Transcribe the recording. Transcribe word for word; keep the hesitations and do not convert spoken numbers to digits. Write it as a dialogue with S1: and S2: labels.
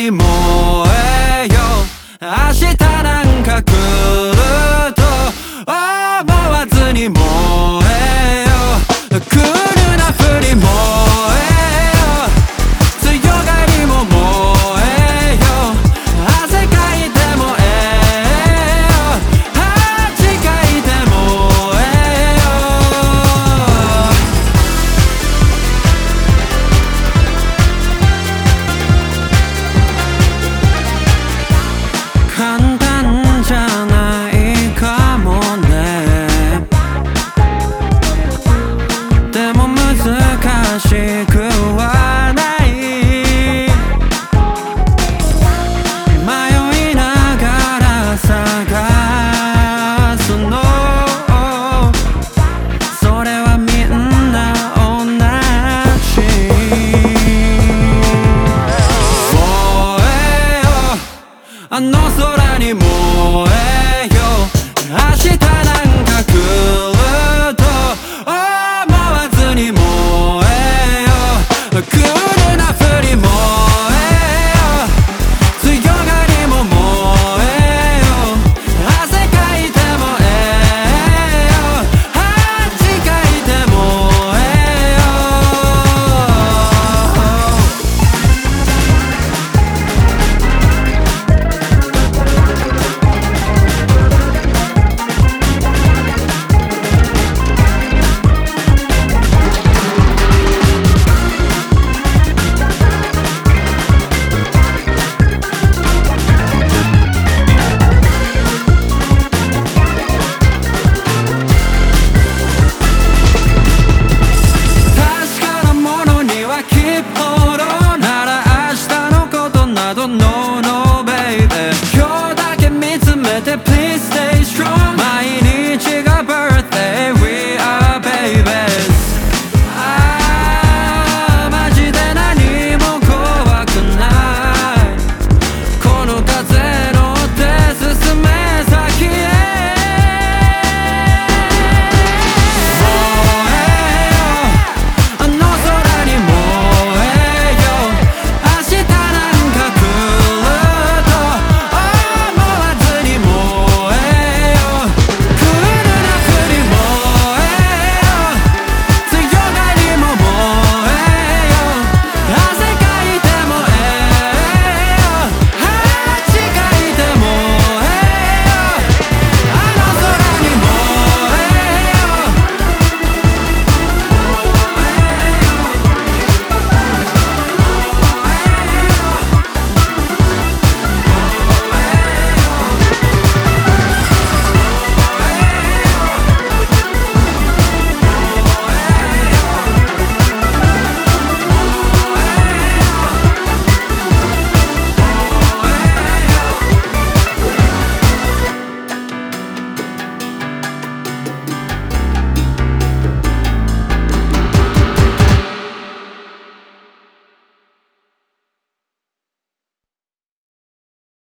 S1: に燃えよ明日なんか来ると思わずに燃えよクールなふり燃えよ強がりも燃えよ汗かいてもええよ恥かいてもええよ簡単じゃないかもねでも難しくはない迷いながら探すのそれはみんな同じ燃えよあの空に燃えよ明日なんか来ると思わずに燃えよ